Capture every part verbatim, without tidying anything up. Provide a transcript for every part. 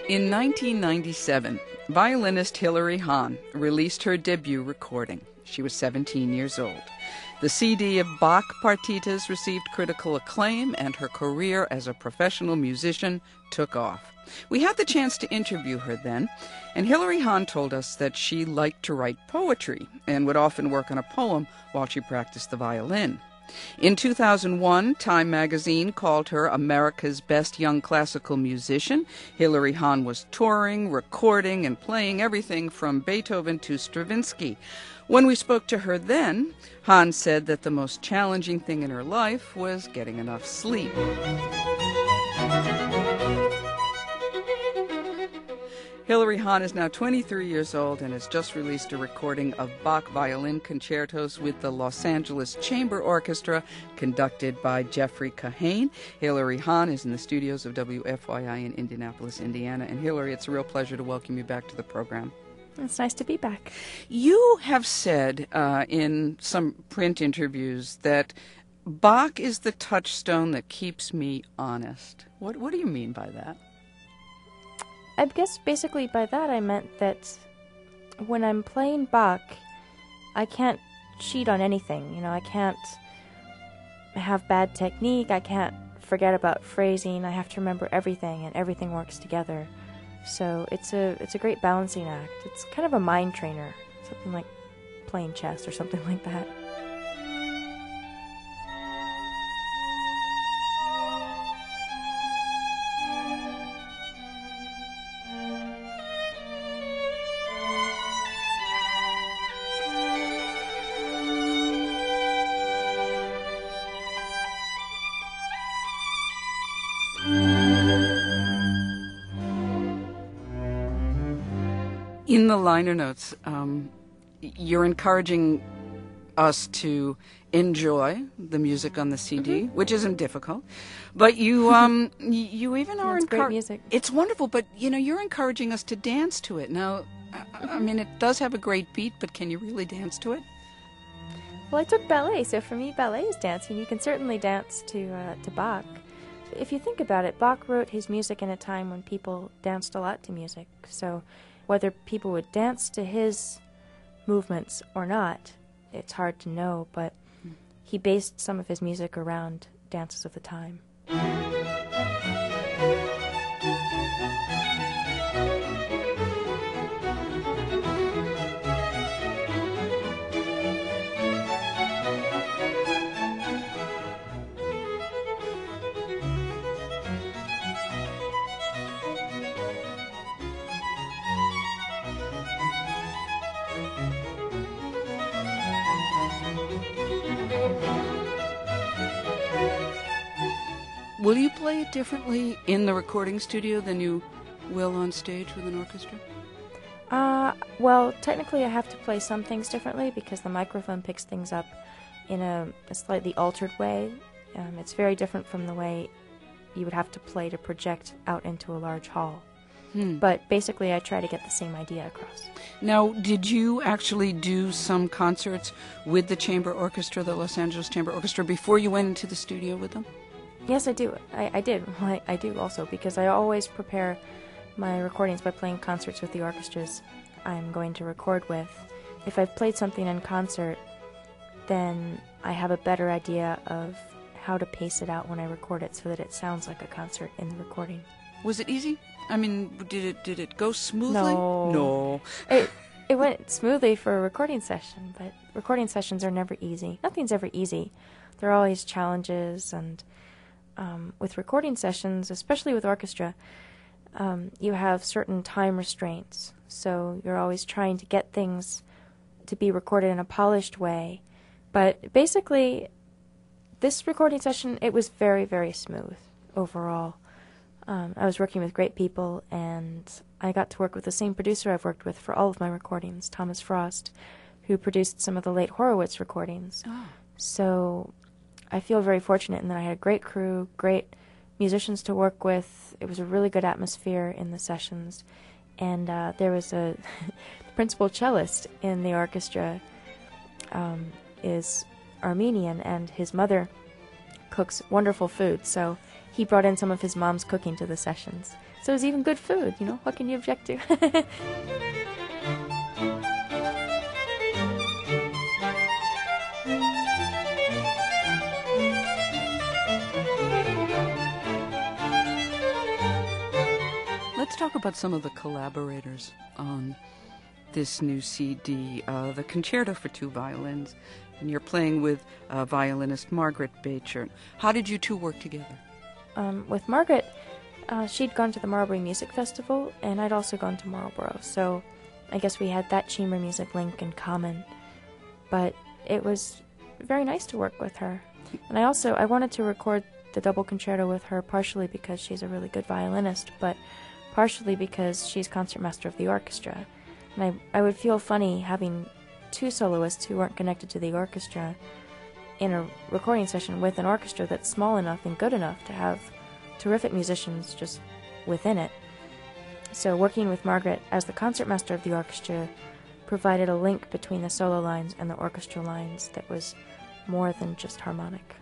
In nineteen ninety-seven, violinist Hilary Hahn released her debut recording. She was seventeen years old. The C D of Bach partitas received critical acclaim, and her career as a professional musician took off. We had the chance to interview her then, and Hilary Hahn told us that she liked to write poetry and would often work on a poem while she practiced the violin. In two thousand one, Time magazine called her America's Best Young Classical Musician. Hilary Hahn was touring, recording, and playing everything from Beethoven to Stravinsky. When we spoke to her then, Hahn said that the most challenging thing in her life was getting enough sleep. Hilary Hahn is now twenty-three years old and has just released a recording of Bach violin concertos with the Los Angeles Chamber Orchestra, conducted by Jeffrey Kahane. Hilary Hahn is in the studios of W F Y I in Indianapolis, Indiana. And Hilary, it's a real pleasure to welcome you back to the program. It's nice to be back. You have said uh, in some print interviews that Bach is the touchstone that keeps me honest. What, what do you mean by that? I guess basically by that I meant that when I'm playing Bach, I can't cheat on anything. You know, I can't have bad technique. I can't forget about phrasing. I have to remember everything, and everything works together. So it's a it's a great balancing act. It's kind of a mind trainer, something like playing chess or something like that. In the liner notes, um, you're encouraging us to enjoy the music on the C D, mm-hmm. which isn't difficult. But you, um, you even are encouraging. It's great music. It's wonderful, but you know, you're encouraging us to dance to it. Now, I, I mean, it does have a great beat, but can you really dance to it? Well, I took ballet, so for me, ballet is dancing. You can certainly dance to uh, to Bach. If you think about it, Bach wrote his music in a time when people danced a lot to music. So whether people would dance to his movements or not, it's hard to know, but he based some of his music around dances of the time. Will you play it differently in the recording studio than you will on stage with an orchestra? Uh, well, technically I have to play some things differently because the microphone picks things up in a, a slightly altered way. Um, it's very different from the way you would have to play to project out into a large hall. Hmm. But basically I try to get the same idea across. Now, did you actually do some concerts with the Chamber Orchestra, the Los Angeles Chamber Orchestra, before you went into the studio with them? Yes, I do. I, I did. I, I do also, because I always prepare my recordings by playing concerts with the orchestras I'm going to record with. If I've played something in concert, then I have a better idea of how to pace it out when I record it so that it sounds like a concert in the recording. Was it easy? I mean, did it did it go smoothly? No. No. It, it went smoothly for a recording session, but recording sessions are never easy. Nothing's ever easy. There are always challenges, and Um, with recording sessions, especially with orchestra, um, you have certain time restraints. So you're always trying to get things to be recorded in a polished way. But basically, this recording session, it was very, very smooth overall. Um, I was working with great people, and I got to work with the same producer I've worked with for all of my recordings, Thomas Frost, who produced some of the late Horowitz recordings. Oh. So I feel very fortunate in that I had a great crew, great musicians to work with. It was a really good atmosphere in the sessions. And uh, there was a principal cellist in the orchestra um, is Armenian, and his mother cooks wonderful food. So he brought in some of his mom's cooking to the sessions. So it was even good food, you know? What can you object to? Let's talk about some of the collaborators on this new C D, uh, the Concerto for Two Violins, and you're playing with uh, violinist Margaret Bachert. How did you two work together? Um, with Margaret, uh, she'd gone to the Marlborough Music Festival, and I'd also gone to Marlborough, so I guess we had that chamber music link in common. But it was very nice to work with her. And I also, I wanted to record the double concerto with her partially because she's a really good violinist, but partially because she's concertmaster of the orchestra. And I, I would feel funny having two soloists who weren't connected to the orchestra in a recording session with an orchestra that's small enough and good enough to have terrific musicians just within it. So working with Margaret as the concertmaster of the orchestra provided a link between the solo lines and the orchestra lines that was more than just harmonic.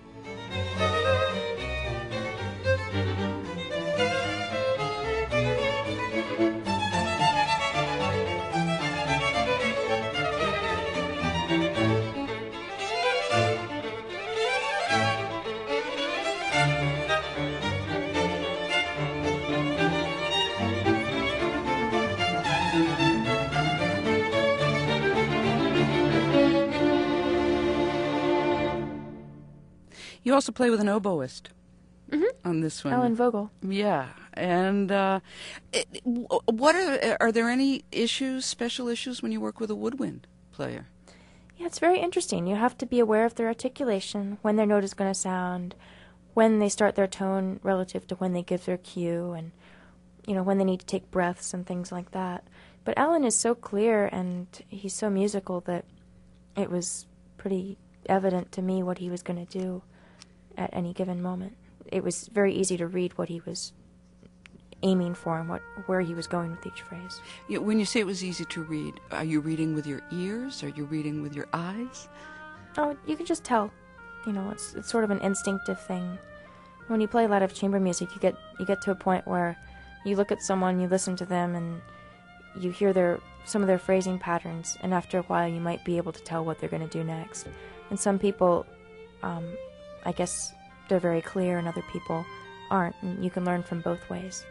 You also play with an oboist mm-hmm. on this one. Ellen Vogel. Yeah, and uh, it, what are are there any issues, special issues, when you work with a woodwind player? Yeah, it's very interesting. You have to be aware of their articulation, when their note is going to sound, when they start their tone relative to when they give their cue, and you know when they need to take breaths and things like that. But Alan is so clear and he's so musical that it was pretty evident to me what he was going to do at any given moment. It was very easy to read what he was aiming for and what where he was going with each phrase. Yeah, when you say it was easy to read, are you reading with your ears? Are you reading with your eyes? Oh, you can just tell. You know, it's it's sort of an instinctive thing. When you play a lot of chamber music, you get you get to a point where you look at someone, you listen to them, and you hear their some of their phrasing patterns, and after a while you might be able to tell what they're going to do next. And some people, um, I guess they're very clear, and other people aren't, and you can learn from both ways.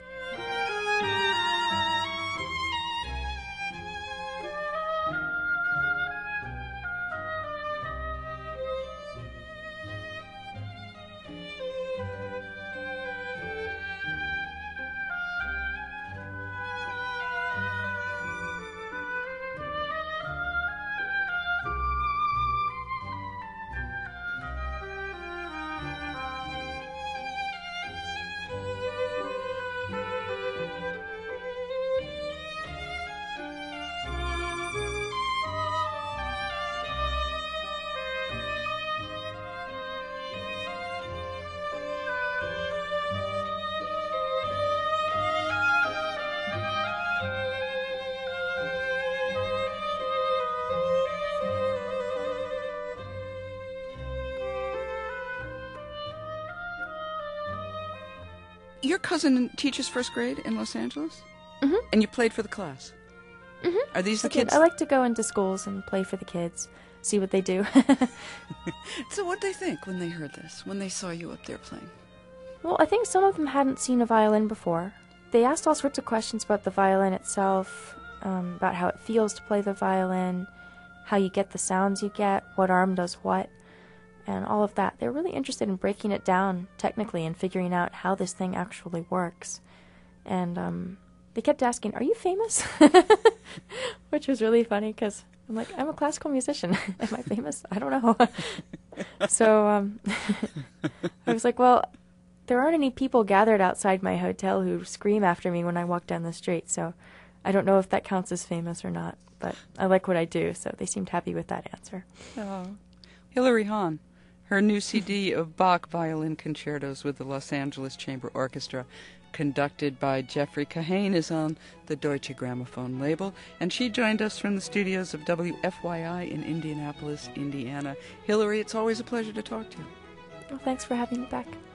Your cousin teaches first grade in Los Angeles? Mm-hmm. And you played for the class? Mm-hmm. Are these the I did. kids? I like to go into schools and play for the kids, see what they do. So what did they think when they heard this, when they saw you up there playing? Well, I think some of them hadn't seen a violin before. They asked all sorts of questions about the violin itself, um, about how it feels to play the violin, how you get the sounds you get, what arm does what, and all of that. They're really interested in breaking it down technically and figuring out how this thing actually works. And um, they kept asking, "Are you famous?" Which was really funny because I'm like, I'm a classical musician. Am I famous? I don't know. So um, I was like, well, there aren't any people gathered outside my hotel who scream after me when I walk down the street, so I don't know if that counts as famous or not, but I like what I do, so they seemed happy with that answer. Oh. Hilary Hahn, her new C D of Bach violin concertos with the Los Angeles Chamber Orchestra, conducted by Jeffrey Kahane, is on the Deutsche Grammophon label, and she joined us from the studios of W F Y I in Indianapolis, Indiana. Hilary, it's always a pleasure to talk to you. Well, thanks for having me back.